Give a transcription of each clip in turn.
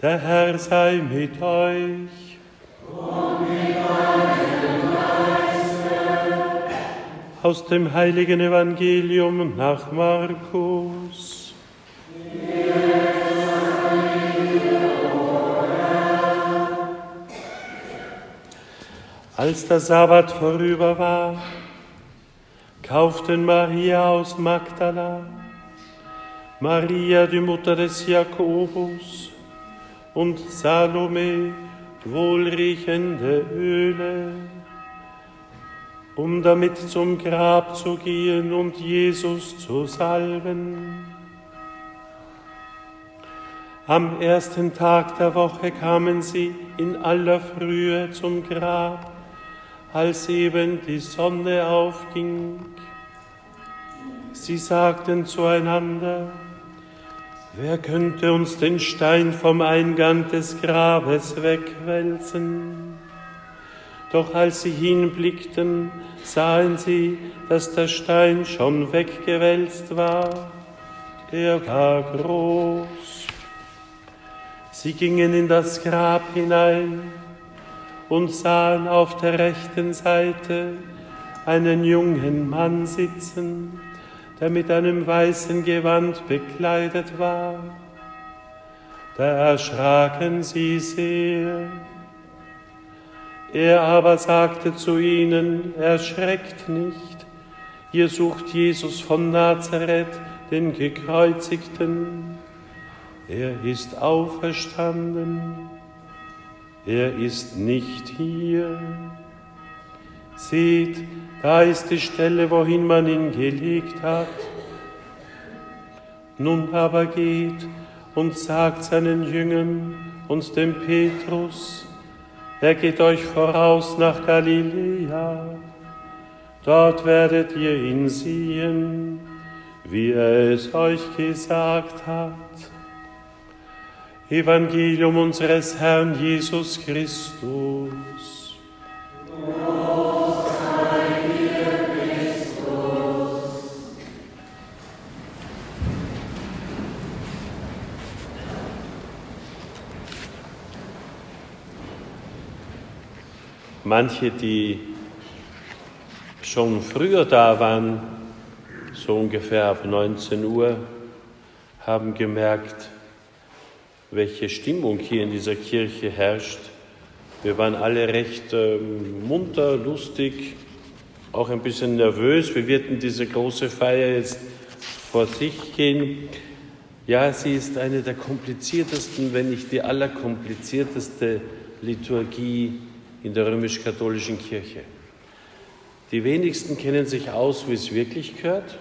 Der Herr sei mit euch. Und mit deinem Geiste. Aus dem heiligen Evangelium nach Markus. Als der Sabbat vorüber war, kauften Maria aus Magdala, Maria, die Mutter des Jakobus, und Salome wohlriechende Öle, um damit zum Grab zu gehen und Jesus zu salben. Am ersten Tag der Woche kamen sie in aller Frühe zum Grab, als eben die Sonne aufging. Sie sagten zueinander: Wer könnte uns den Stein vom Eingang des Grabes wegwälzen? Doch als sie hinblickten, sahen sie, dass der Stein schon weggewälzt war. Er war groß. Sie gingen in das Grab hinein und sahen auf der rechten Seite einen jungen Mann sitzen, der mit einem weißen Gewand bekleidet war. Da erschraken sie sehr. Er aber sagte zu ihnen: Erschreckt nicht, ihr sucht Jesus von Nazareth, den Gekreuzigten. Er ist auferstanden, er ist nicht hier. Seht, da ist die Stelle, wohin man ihn gelegt hat. Nun aber geht und sagt seinen Jüngern und dem Petrus: Er geht euch voraus nach Galiläa. Dort werdet ihr ihn sehen, wie er es euch gesagt hat. Evangelium unseres Herrn Jesus Christus. Lob sei dir, Christus. Manche, die schon früher da waren, so ungefähr ab 19 Uhr, haben gemerkt, welche Stimmung hier in dieser Kirche herrscht. Wir waren alle recht munter, lustig, auch ein bisschen nervös. Wir werden diese große Feier jetzt vor sich gehen. Ja, sie ist eine der kompliziertesten, wenn nicht die allerkomplizierteste Liturgie in der römisch-katholischen Kirche. Die wenigsten kennen sich aus, wie es wirklich gehört.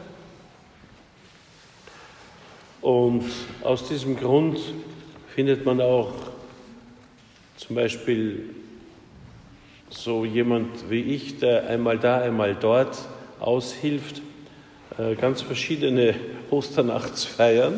Und aus diesem Grund findet man auch zum Beispiel so jemand wie ich, der einmal da, einmal dort aushilft, ganz verschiedene Osternachtsfeiern.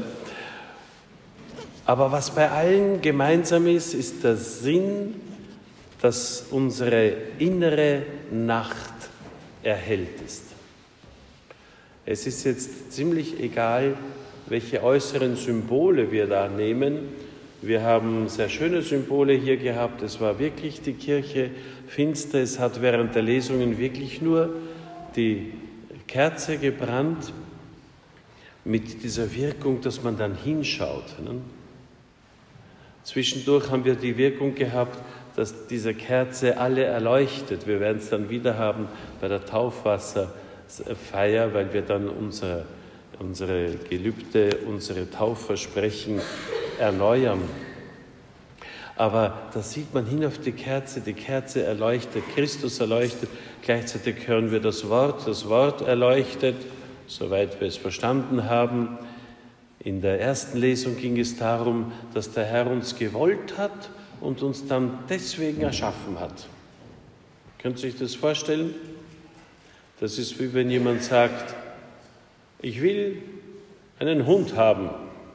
Aber was bei allen gemeinsam ist, ist der Sinn, dass unsere innere Nacht erhellt ist. Es ist jetzt ziemlich egal, welche äußeren Symbole wir da nehmen. Wir haben sehr schöne Symbole hier gehabt. Es war wirklich die Kirche finster. Es hat während der Lesungen wirklich nur die Kerze gebrannt mit dieser Wirkung, dass man dann hinschaut. Zwischendurch haben wir die Wirkung gehabt, dass diese Kerze alle erleuchtet. Wir werden es dann wieder haben bei der Taufwasserfeier, weil wir dann unsere Gelübde, unsere Taufversprechen erneuern. Aber da sieht man hin auf die Kerze erleuchtet, Christus erleuchtet, gleichzeitig hören wir das Wort erleuchtet, soweit wir es verstanden haben. In der ersten Lesung ging es darum, dass der Herr uns gewollt hat und uns dann deswegen erschaffen hat. Könnt ihr euch das vorstellen? Das ist wie wenn jemand sagt: Ich will einen Hund haben.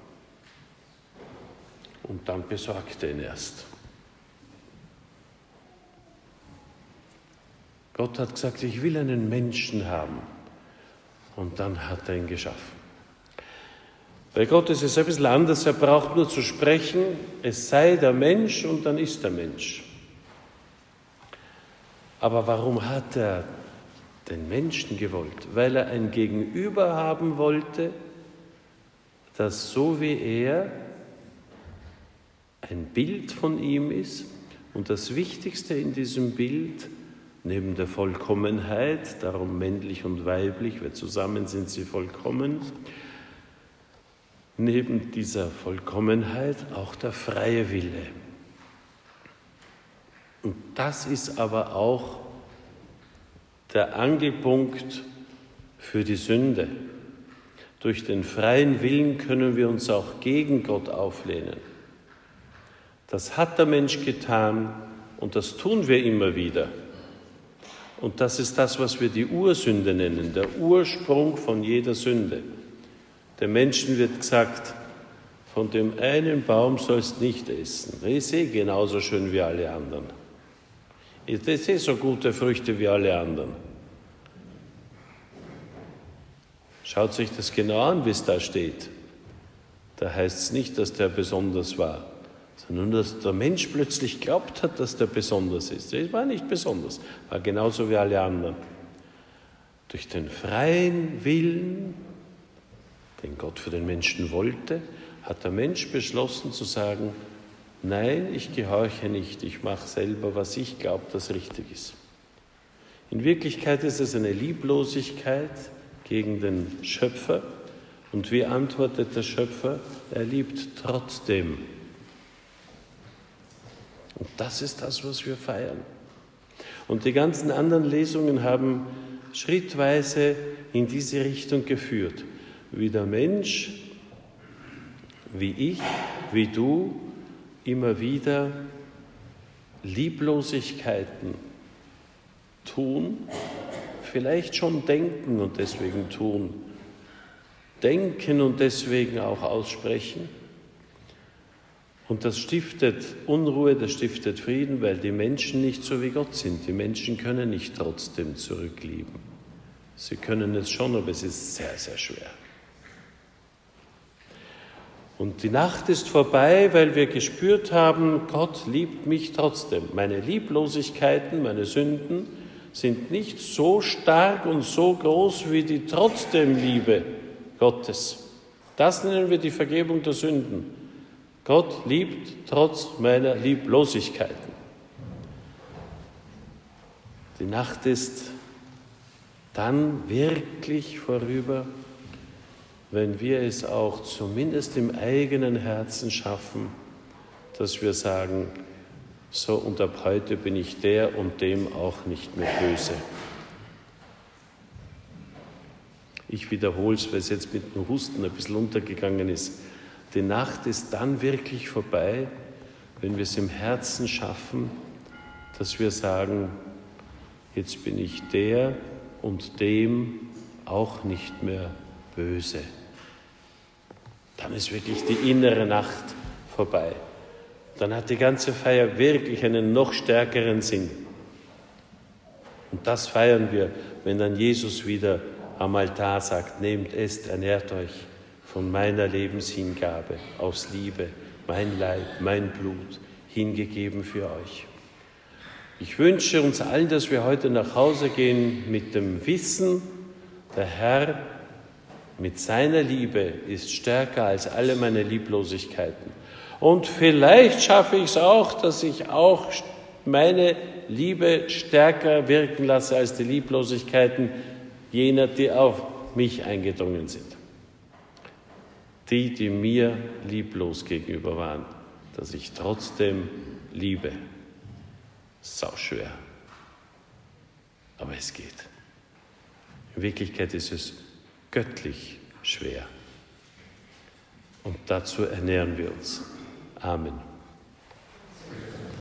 Und dann besorgt er ihn erst. Gott hat gesagt, ich will einen Menschen haben. Und dann hat er ihn geschaffen. Bei Gott ist es ein bisschen anders, er braucht nur zu sprechen, es sei der Mensch und dann ist der Mensch. Aber warum hat er den Menschen gewollt? Weil er ein Gegenüber haben wollte, das so wie er ein Bild von ihm ist. Und das Wichtigste in diesem Bild, neben der Vollkommenheit, darum männlich und weiblich, weil zusammen sind sie vollkommen, neben dieser Vollkommenheit auch der freie Wille. Und das ist aber auch der Angelpunkt für die Sünde. Durch den freien Willen können wir uns auch gegen Gott auflehnen. Das hat der Mensch getan und das tun wir immer wieder. Und das ist das, was wir die Ursünde nennen, der Ursprung von jeder Sünde. Den Menschen wird gesagt, von dem einen Baum sollst nicht essen. Das ist eh genauso schön wie alle anderen. Das ist eh so gute Früchte wie alle anderen. Schaut sich das genau an, wie es da steht. Da heißt es nicht, dass der besonders war, sondern dass der Mensch plötzlich glaubt hat, dass der besonders ist. Er war nicht besonders, war genauso wie alle anderen. Durch den freien Willen, den Gott für den Menschen wollte, hat der Mensch beschlossen zu sagen, nein, ich gehorche nicht, ich mache selber, was ich glaube, das richtig ist. In Wirklichkeit ist es eine Lieblosigkeit gegen den Schöpfer. Und wie antwortet der Schöpfer? Er liebt trotzdem. Und das ist das, was wir feiern. Und die ganzen anderen Lesungen haben schrittweise in diese Richtung geführt. Wie der Mensch, wie ich, wie du, immer wieder Lieblosigkeiten tun, vielleicht schon denken und deswegen tun, denken und deswegen auch aussprechen. Und das stiftet Unruhe, das stiftet Frieden, weil die Menschen nicht so wie Gott sind. Die Menschen können nicht trotzdem zurücklieben. Sie können es schon, aber es ist sehr, sehr schwer. Und die Nacht ist vorbei, weil wir gespürt haben, Gott liebt mich trotzdem. Meine Lieblosigkeiten, meine Sünden sind nicht so stark und so groß wie die trotzdem Liebe Gottes. Das nennen wir die Vergebung der Sünden. Gott liebt trotz meiner Lieblosigkeiten. Die Nacht ist dann wirklich vorüber, wenn wir es auch zumindest im eigenen Herzen schaffen, dass wir sagen, so und ab heute bin ich der und dem auch nicht mehr böse. Ich wiederhole es, weil es jetzt mit dem Husten ein bisschen untergegangen ist. Die Nacht ist dann wirklich vorbei, wenn wir es im Herzen schaffen, dass wir sagen, jetzt bin ich der und dem auch nicht mehr böse. Dann ist wirklich die innere Nacht vorbei. Dann hat die ganze Feier wirklich einen noch stärkeren Sinn. Und das feiern wir, wenn dann Jesus wieder am Altar sagt, nehmt, esst, ernährt euch von meiner Lebenshingabe aus Liebe, mein Leib, mein Blut, hingegeben für euch. Ich wünsche uns allen, dass wir heute nach Hause gehen mit dem Wissen, der Herr mit seiner Liebe ist stärker als alle meine Lieblosigkeiten. Und vielleicht schaffe ich es auch, dass ich auch meine Liebe stärker wirken lasse als die Lieblosigkeiten jener, die auf mich eingedrungen sind. Die mir lieblos gegenüber waren, dass ich trotzdem liebe. Sauschwer. Aber es geht. In Wirklichkeit ist es göttlich schwer. Und dazu ernähren wir uns. Amen.